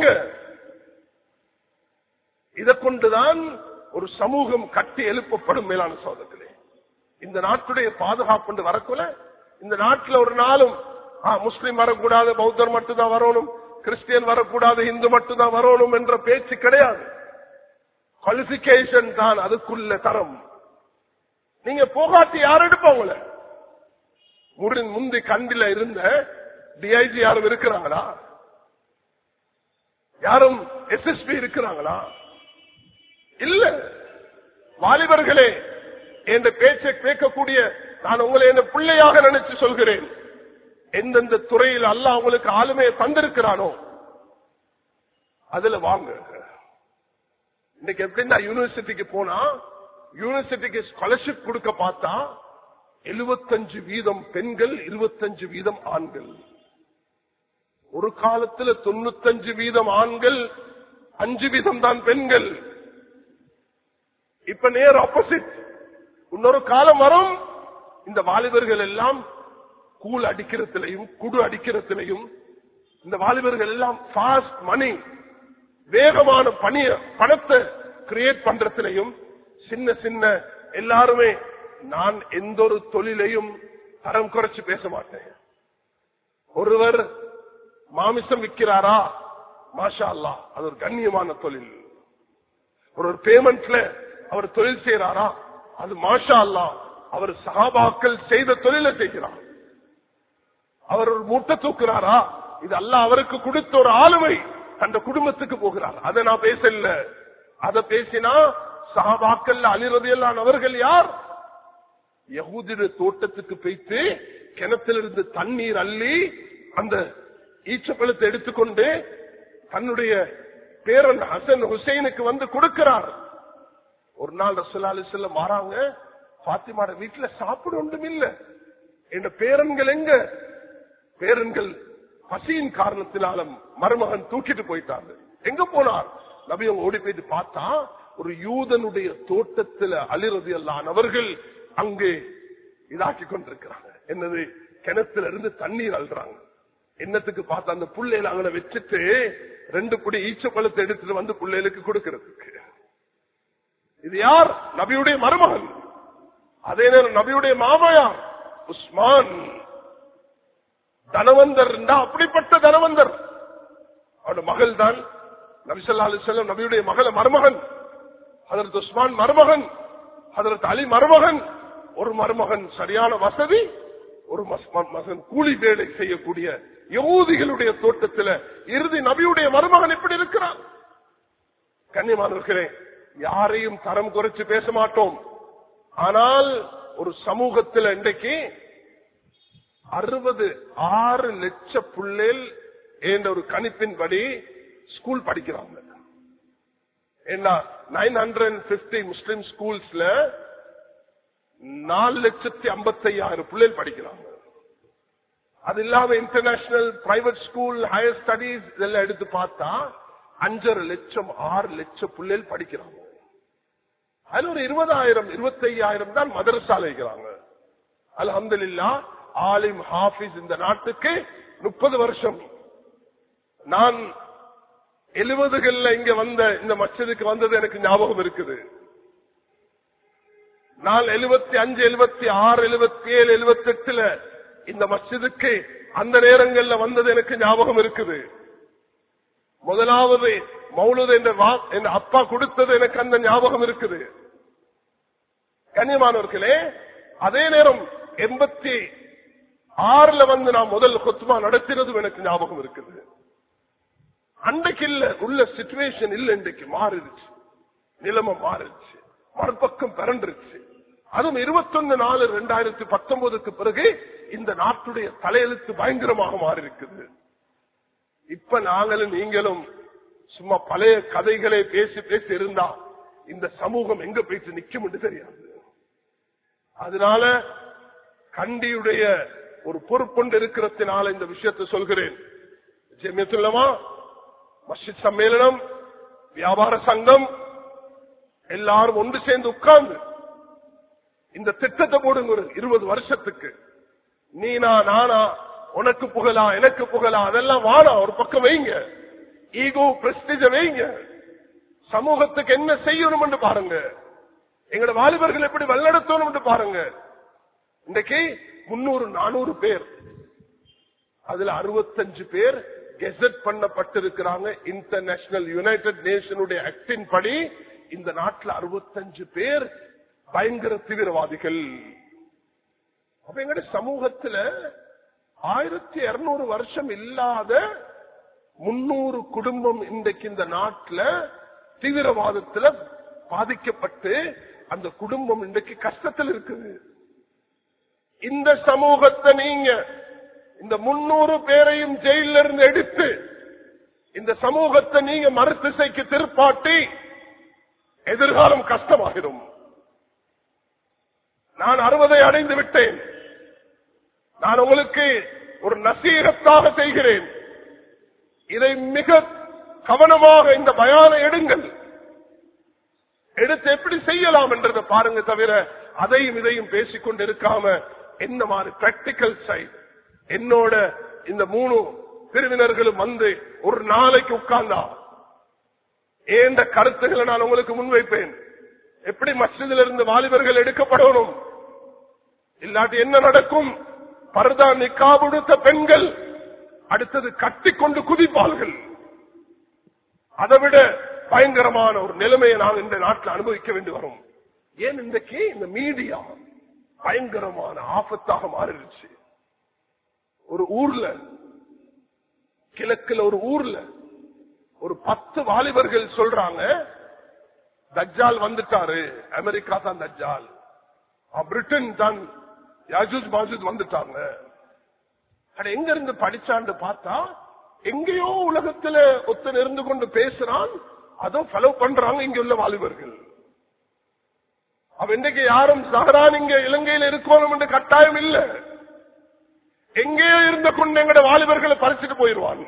இதை கொண்டுதான் ஒரு சமூகம் கட்டி எழுப்பப்படும். மேலான சகோதரர்களே, இந்த நாட்டுடைய பாதுகாப்பு வரக்குள்ள இந்த நாட்டில் ஒரு நாளும் முஸ்லிம் வரக்கூடாது, பௌத்தர் மட்டும்தான் வரணும், கிறிஸ்டியன் வரக்கூடாது, இந்து மட்டும்தான் வரணும் என்ற பேச்சு கிடையாது. குவாலிபிகேஷன் தான் அதுக்குள்ள தரம். நீங்க போகாட்டி யார் எடுப்பாங்கள? முந்தி கண்டில இருந்த டிஐஜி யாரும் இருக்கிறாங்களா? யாரும் எஸ்எஸ்பி இருக்கிறாங்களா? இல்ல. வாலிபர்களே, என்ற பேச்சை கேட்கக்கூடிய நான் உங்களை என் பிள்ளையாக நினைச்சு சொல்கிறேன். எந்தெந்த துறையில் அல்லாஹ் உங்களுக்கு ஆளுமையை தந்திருக்கிறானோ அதுல வாங்க. இன்னைக்கு எப்படின்னா, யூனிவர்சிட்டிக்கு போனா யூனிவர்சிட்டிக்கு ஸ்காலர்ஷிப் கொடுக்க பார்த்தா 75% பெண்கள், 25% ஆண்கள். ஒரு காலத்துல 95% ஆண்கள், 5% தான் பெண்கள். இப்ப நேர் ஆப்போசிட். இன்னொரு காலம் வரும், இந்த வாலிபர்கள் எல்லாம் கூழ் அடிக்கிறதுலையும், குடு அடிக்கிறதுலையும், இந்த வாலிபர்கள் எல்லாம் ஃபாஸ்ட் மணி, வேகமான பணத்தை கிரியேட் பண்றதுலையும், சின்ன சின்ன எல்லாருமே. நான் எந்த ஒரு தொழிலையும் தரம் குறைச்சு பேச மாட்டேன். ஒருவர் மாமிசம் விற்கிறாரா, மாஷா அல்லாஹ், அது ஒரு கண்ணியமான தொழில். ஒரு பேமெண்ட்ல அவர் தொழில் செய்யறாரா, அது மாஷா அல்லாஹ், அவர் சஹாபாக்கள் செய்த தொழிலை செய்கிறார். அவர் ஒரு மூட்டை தூக்குறாரா, இது அல்லாஹ் அவருக்கு கொடுத்த ஒரு ஆளுமை, அந்த குடும்பத்துக்கு போகிறார். அதை நான் பேசல. அதை பேசினா சஹாபாக்கள் அலி ரலியல்லாஹு அவர்கள் யார்? யஹூதிய தோட்டத்துக்கு போயிட்டு கிணத்திலிருந்து தண்ணீர் அள்ளி அந்த ஈச்சப்பழத்தை எடுத்துக்கொண்டு தன்னுடைய பேரன் ஹசன் ஹுசைனுக்கு வந்து கொடுக்கிறார். ஒரு நாள் ரசூலுல்லாஹி அலைஹி வஸல்லம் மாறாங்க, பாத்திமாட வீட்டுல சாப்பிட ஒன்றும் இல்ல. என்ற பேரன்கள் எங்க? பேரன்கள் பசியின் காரணத்தினால மருமகன் தூக்கிட்டு போயிட்டாங்க. எங்க போனார்? நபி அவங்க ஓடி போயிட்டு பார்த்தா, ஒரு யூதனுடைய தோட்டத்தில் அலி ரலியல்லாஹு அவர்கள் அங்கே இதாக்கி கொண்டிருக்கிறாங்க. என்னது? கிணத்துல இருந்து தண்ணீர் அள்ளுறாங்க. என்னத்துக்கு பார்த்தா, அந்த புள்ளையில அங்கே வச்சுட்டு 2 புடி ஈச்சப்பழத்தை எடுத்துட்டு வந்து புள்ளைகளுக்கு கொடுக்கிறதுக்கு. இது யார்? நபியுடைய மருமகன். அதே நேரம் நபியுடைய மாமையார் உஸ்மான் தனவந்தர். அப்படிப்பட்ட தனவந்தர். அவருடைய மகள் தான் நபி ஸல்லல்லாஹு அலைஹி வஸல்லம் நபியுடைய மகள் மருமகன். ஹஜ்ரத் உஸ்மான் மருமகன், ஹஜ்ரத் அலி மருமகன். ஒரு மருமகன் சரியான வசதி, ஒரு கூலி வேலை செய்யக்கூடிய யகூதிகளுடைய தோட்டத்தில் இறுதி நபியுடைய மருமகன் எப்படி இருக்கிறார்? கண்ணியமானவர்களே, யாரையும் தரம் குறைச்சு பேச மாட்டோம். ஆனால் ஒரு சமூகத்தில் இன்றைக்கு 66 லட்சம் பிள்ளைகள் என்ற ஒரு கணிப்பின்படி ஸ்கூல் படிக்கிறாங்க. என்ன 950 முஸ்லிம் ஸ்கூல்ஸ்ல 4,55,000 பிள்ளைகள் படிக்கிறாங்க. அது இல்லாம international private school, higher studies இதெல்லாம் எடுத்து பார்த்தா 5.5 லட்சம் 6 லட்சம் பிள்ளைகள் படிக்கிறாங்க. அதுல ஒரு 20,000 25,000 தான் மதரசால இருக்கிறாங்க. அல்ஹம்துலில்லாஹ், ஆலிம் ஹாஃபிஸ் இந்த நாட்டுக்கு 30 வருஷம். நான் 70களில் இங்க வந்த இந்த மஸ்ஜிதுக்கு வந்தது எனக்கு ஞாபகம் இருக்குது. நான் 75, 76, 77, 78 இந்த மஸ்ஜிதுக்கு அந்த நேரங்கள்ல வந்தது எனக்கு ஞாபகம் இருக்குது. முதலாவது மௌலூத் என்ற அப்பா கொடுத்தது எனக்கு அந்த ஞாபகம் இருக்குது. கண்ணியமானவர்களே, அதே நேரம் 86 வந்து நான் முதல் குத்பா நடத்தினதும் எனக்கு ஞாபகம் இருக்குது. அன்றைக்கு இல்ல உள்ள சிச்சுவேஷன் இல்ல, இன்றைக்கு மாறிடுச்சு, நிலைமை மாறிடுச்சு, மறுபக்கம் பிறண்டுருச்சு. அதுவும் 21/4/2019 பிறகு இந்த நாட்டுடைய தலையெழுத்து பயங்கரமாக மாறி இருக்குது. இப்ப நாங்களும் நீங்களும் சும்மா பழைய கதைகளை பேசி பேசி இருந்தா இந்த சமூகம் எங்க போயிட்டு நிக்கும் என்று தெரியாது. அதனால கண்டியுடைய ஒரு பொறுப்புண்டு இருக்கிறதுனால இந்த விஷயத்தை சொல்கிறேன். ஜெமியத்துல்லமா, மஸ்ஜித் சம்மேளனம், வியாபார சங்கம் எல்லாரும் ஒன்று சேர்ந்து உட்கார்ந்து இந்த திட்டத்தை போடுங்க. ஒரு 20 வருஷத்துக்கு நீனா நானா, உனக்கு புகழா எனக்கு புகழா, அதெல்லாம் வாடா ஒரு பக்கம் வைங்க. ஈகோ பிரஸ்டீஜ வைங்க. சமூகத்துக்கு என்ன செய்யணும் என்று பாருங்க. எங்களோட வாலிபர்கள் எப்படி வழிநடத்தணும் என்று பாருங்க. இன்றைக்கு 300-400 பேர், அதுல 65 பேர் கெசட் பண்ணப்பட்டிருக்கிறாங்க. இன்டர்நேஷனல் யுனைடெட் நேஷனுடைய ஆக்டின் படி இந்த நாட்டில் 65 பேர் பயங்கர தீவிரவாதிகள். அப்ப எங்களுடைய சமூகத்துல 1200 வருஷம் இல்லாத 300 குடும்பம் இன்றைக்கு இந்த நாட்டில் தீவிரவாதத்துல பாதிக்கப்பட்டு அந்த குடும்பம் இன்றைக்கு கஷ்டத்தில் இருக்குது. இந்த சமூகத்தை நீங்க இந்த 300 பேரையும் ஜெயில இருந்து எடுத்து இந்த சமூகத்தை நீங்க மறுதிசைக்கு திருப்பாட்டி எதிர்காலம் கஷ்டமாகிடும். நான் 60 அடைந்து விட்டேன். நான் உங்களுக்கு ஒரு நசீகத்தாக செய்கிறேன். இதை மிக கவனமாக இந்த பயானை எடுங்கள். எடுத்து எப்படி செய்யலாம் என்றதை பாருங்க. தவிர அதையும் இதையும் பேசிக்கொண்டு இருக்காம என்ன மாதிரி பிராக்டிக்கல் சைட். என்னோட இந்த 3 பிரிவினர்களும் வந்து ஒரு நாளைக்கு உட்கார்ந்தா ஏண்ட கருத்துக்களை நான் உங்களுக்கு முன்வைப்பேன். எப்படி மஸ்ஜிதில் இருந்து வாலிபர்கள் எடுக்கப்படணும், இல்லாட்டி என்ன நடக்கும். பர்தா நிக்காப் உடுத்த பெண்கள் அடுத்தது கட்டிக்கொண்டு குதிப்பார்கள். அதைவிட பயங்கரமான ஒரு நிலைமையை நாங்கள் இந்த நாட்டில் அனுபவிக்க வேண்டி வரும். ஏன் இன்றைக்கு இந்த மீடியா பயங்கரமான ஆபத்தாக மாறிடுச்சு. ஒரு ஊர்ல, கிழக்குல ஒரு ஊர்ல ஒரு 10 வாலிபர்கள் சொல்றாங்க, தஜ்ஜால் வந்துட்டாரு, அமெரிக்கா தான் தஜ்ஜால், பிரிட்டன் தான் யாஜூஜ் மாஜூஜ் வந்துட்டாங்க. எங்க இருந்து படிச்சான்னு பார்த்தா எங்கேயோ உலகத்துல ஒத்தன் இருந்து கொண்டு பேசுறான், அதோ ஃபாலோ பண்றாங்க இங்க உள்ள வாலிபர்கள். அவ இன்றைக்கு யாரும் சஹரான் இங்க இலங்கையில் இருக்கணும் என்று கட்டாயம் இல்ல. எங்கேயோ இருந்த கொண்டு எங்கட வாலிபர்களை பறிச்சுட்டு போயிருவாங்க.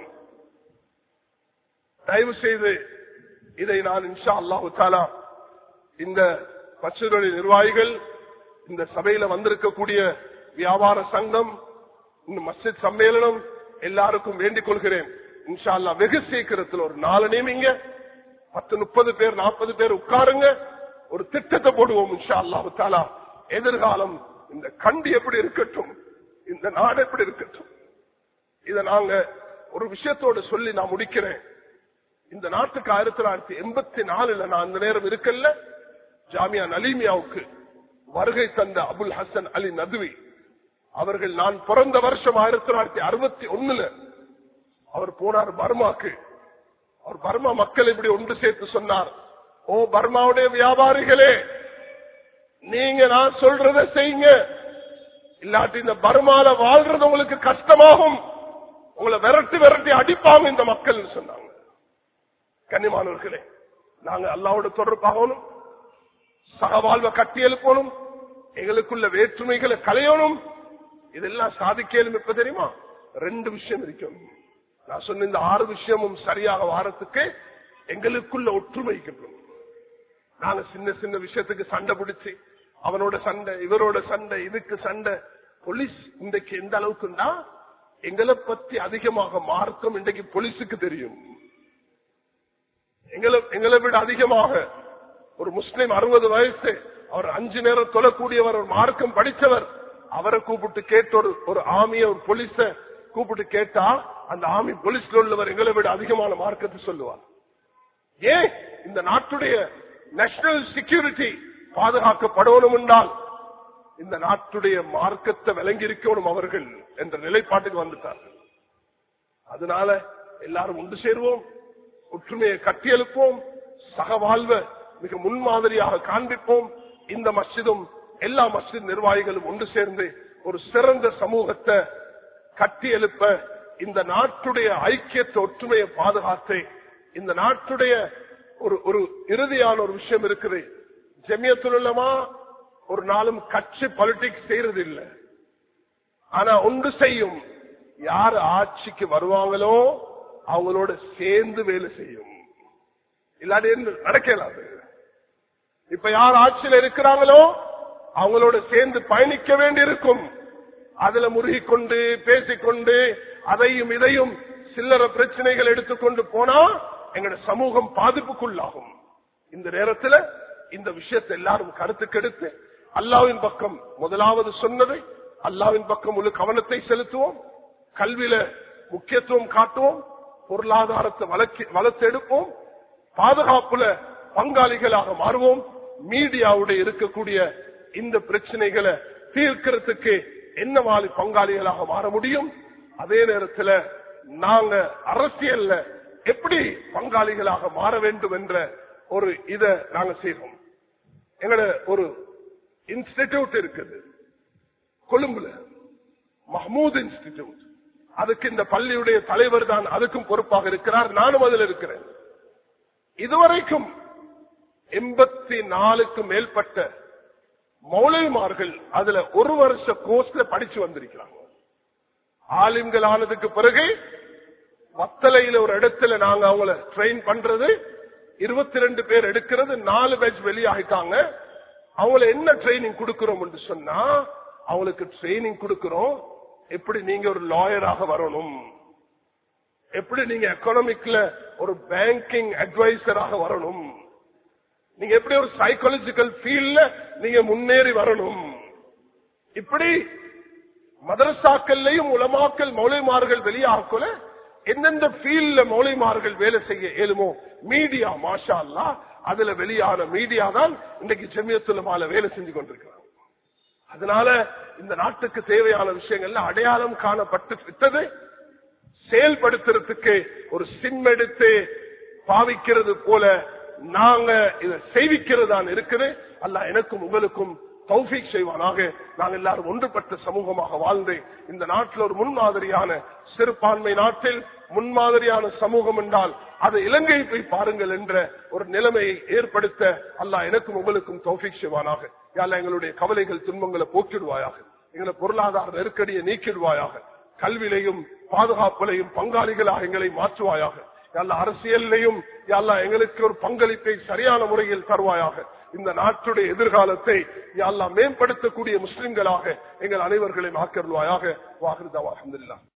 தயவு செய்து இதை நான் இன்ஷா அல்லாஹு தஆலா இந்த மஸ்ஜிதுடைய நிர்வாகிகள், இந்த சபையில வந்திருக்கக்கூடிய வியாபார சங்கம், இந்த மஸ்ஜித் சம்மேளனம் எல்லாருக்கும் வேண்டிக் கொள்கிறேன். இன்ஷா அல்லாஹ் வெகு சீக்கிரத்தில் ஒரு 4 நியமிங்க, 10, 30 பேர் 40 பேர் உட்காருங்க, ஒரு திட்டத்தை போடுவோம் இன்ஷா அல்லாஹு தஆலா. எதிர்காலம் இந்த கண்டி எப்படி இருக்கட்டும், இந்த நாடு எப்படி இருக்கட்டும். இதை நாங்க ஒரு விஷயத்தோடு சொல்லி நான் முடிக்கிறேன். இந்த நாட்டுக்கு 1984 நான் அந்த நேரம் இருக்கல்ல, ஜாமியா நலீமியாவுக்கு வருகை தந்த அபுல் ஹசன் அலி நதுவி அவர்கள் நான் பிறந்த வருஷம் 1961 அவர் போனார் பர்மாக்கு. அவர் பர்மா மக்கள் இப்படி ஒன்று சேர்த்து சொன்னார், ஓ பர்மாவுடைய வியாபாரிகளே, நீங்க நான் சொல்றத செய்யுங்க, இல்லாட்டி இந்த பர்மால வாழ்றது உங்களுக்கு கஷ்டமாகும், உங்களை விரட்டி விரட்டி அடிப்பாங்க இந்த மக்கள் சொன்னாங்க. கண்ணியமானவர்களே, நாங்க அல்லாஹ்வோட தொடர்பாகணும், சகவாழ்வை கட்டி எழுப்பணும், எங்களுக்குள்ள வேற்றுமைகளை களையணும். இதெல்லாம் சாதிக்கலும் இப்ப தெரியுமா? 2 விஷயம் இருக்கும். நான் சொன்ன இந்த 6 விஷயமும் சரியாக வாரத்துக்கு எங்களுக்குள்ள ஒற்றுமை இருக்கணும். நாங்க சின்ன சின்ன விஷயத்துக்கு சண்டை பிடிச்சு, அவனோட சண்டை, இவரோட சண்டை, இதுக்கு சண்டை. போலீஸ் இன்றைக்கு எந்த அளவுக்குன்னா, எங்களை பத்தி அதிகமாக மார்க்கம் இன்றைக்கு போலீஸுக்கு தெரியும். எங்களை விட அதிகமாக ஒரு முஸ்லிம் 60 வயசு, அவர் 5 நேரம் தொழக்கூடியவர், ஒரு மார்க்கம் படித்தவர், அவரை கூப்பிட்டு கேட்டு ஒரு ஆர்மிய ஒரு போலீஸ கூப்பிட்டு கேட்டா அந்த ஆர்மி போலீஸ்ல உள்ளவர் எங்களை விட அதிகமான மார்க்கத்தை சொல்லுவார். ஏன்? இந்த நாட்டுடைய நேஷனல் செக்யூரிட்டி பாதுகாக்கப்படணும் என்றால் இந்த நாட்டுடைய மார்க்கத்தை விளங்கி இருக்கணும் அவர்கள் என்ற நிலைப்பாட்டுக்கு வந்துட்டார்கள். அதனால எல்லாரும் ஒன்று சேருவோம், ஒற்றுமையை கட்டியெழுப்போம், சகவாழ்வ மிக முன்மாதிரியாக காண்பிப்போம். இந்த மஸ்ஜிதும் எல்லா மஸ்ஜித் நிர்வாகிகளும் ஒன்று சேர்ந்து ஒரு சிறந்த சமூகத்தை கட்டி எழுப்ப, இந்த நாட்டுடைய ஐக்கியத்தை ஒற்றுமையை பாதுகாத்து, இந்த நாட்டுடைய ஒரு இறுதியான ஒரு விஷயம் இருக்குது. ஜமியத்துல் உலமா ஒரு நாளும் கட்சி பாலிடிக்ஸ் செய்யறது இல்லை, ஆனா ஒன்று செய்யும், யார் ஆட்சிக்கு வருவாங்களோ அவங்களோட சேர்ந்து வேலை செய்யும், இல்லாட்டி நடக்கலாது. இப்ப யார் ஆட்சியில் இருக்கிறாங்களோ அவங்களோட சேர்ந்து பயணிக்க வேண்டி இருக்கும். அதுல முருகிக்கொண்டு பேசிக்கொண்டு அதையும் இதையும் சில்லற பிரச்சனைகள் எடுத்துக்கொண்டு போனா எங்களோட சமூகம் பாதிப்புக்குள்ளாகும். இந்த நேரத்தில் இந்த விஷயத்தை எல்லாரும் கருத்துக்கெடுத்து அல்லாஹ்வின் பக்கம் முதலாவது சொன்னதை அல்லாஹ்வின் பக்கம் உள்ள கவனத்தை செலுத்துவோம், கல்வியில முக்கியத்துவம் காட்டுவோம், பொருளாதாரத்தை வளர்த்தெடுப்போம், பாதுகாப்புல பங்காளிகளாக மாறுவோம், மீடியாவுடைய இருக்கக்கூடிய இந்த பிரச்சனைகளை தீர்க்கிறதுக்கு என்ன மாதிரி பங்காளிகளாக மாற முடியும், அதே நேரத்தில் நாங்க அரசியல்ல எப்படி பங்காளிகளாக மாற வேண்டும் என்ற ஒரு இதை நாங்க செய்வோம். எங்களோட ஒரு இன்ஸ்டிடியூட் இருக்குது கொழும்புல, மஹ்மூத் இன்ஸ்டிடியூட். அதுக்கு இந்த பள்ளியுடைய தலைவர் தான் அதுக்கும் பொறுப்பாக இருக்கிறார், நானும் அதில் இருக்கிறேன். இதுவரைக்கும் 84க்கும் மேற்பட்ட மௌலவிமார்கள் அதுல 1 வருஷ கோர்ஸ்ல படிச்சு வந்திருக்கிறாங்க. ஆலிம்கள் ஆனதுக்கு பிறகு வத்தலையில ஒரு இடத்துல நாங்க அவங்கள ட்ரெயின் பண்றது, 22 பேர் எடுக்கிறது, 4 பேட்ச் வெளியாகிட்டாங்க. அவங்கள என்ன ட்ரைனிங் கொடுக்கிறோம் என்று சொன்னா, அவங்களுக்கு ட்ரைனிங் கொடுக்கிறோம் எப்படி நீங்க ஒரு லாயராக வரணும், எப்படி நீங்க எக்கனாமிக்ல ஒரு பேங்கிங் அட்வைசராக வரணும், நீங்க எப்படி ஒரு சைக்காலஜிக்கல் ஃபீல்ட்ல நீங்க முன்னேறி வரணும். இப்படி மதரசாக்கள்லயும் உலமாக்கல் மௌலிமார்கள் வெளியாகல எந்தெந்த ஃபீல்ட்ல மௌலிமார்கள் வேலை செய்ய இயலுமோ, மீடியா மாஷா அல்லாஹ் அதுல வெளியான மீடியா தான் இன்றைக்கு ஜமியத்துல் உலமால வேலை செஞ்சு கொண்டிருக்கிறாங்க. அதனால இந்த நாட்டுக்கு தேவையான விஷயங்கள்ல அடையாளம் காணப்பட்டு விட்டது, செயல்படுத்துறதுக்கு ஒரு சிம் எடுத்து பாவிக்கிறது போல நாங்க இதை செய்விக்கிறதான் இருக்குது. அல்லாஹ் எனக்கும் உங்களுக்கும் தௌஃபீக் செய்வானாக. நாங்கள் எல்லாரும் ஒன்றுபட்ட சமூகமாக வாழ்ந்து இந்த நாட்டில் ஒரு முன்மாதிரியான சிறுபான்மை நாட்டில் முன்மாதிரியான சமூகம் என்றால் அது இலங்கையை போய் பாருங்கள் என்ற ஒரு நிலைமையை ஏற்படுத்த அல்லாஹ் எனக்கும் உங்களுக்கும் தௌஃபீக் செய்வானாக. யா அல்லாஹ் எங்களுடைய கவலைகள் துன்பங்களை போக்கிடுவாயாக, எங்களை பொருளாதார நெருக்கடியை நீக்கிடுவாயாக, கல்வியிலையும் பாதுகாப்பிலையும் பங்காளிகளாக எங்களை மாற்றுவாயாக. அரசியலையும் எங்களுக்கு ஒரு பங்களிப்பை சரியான முறையில் தருவாயாக. இந்த நாட்டுடைய எதிர்காலத்தை மேம்படுத்தக்கூடிய முஸ்லிம்களாக எங்கள் அனைவர்களையும் ஆக்கிடுவாயாக. வாஹிர் தஅவானா அல்ஹம்துலில்லாஹ்.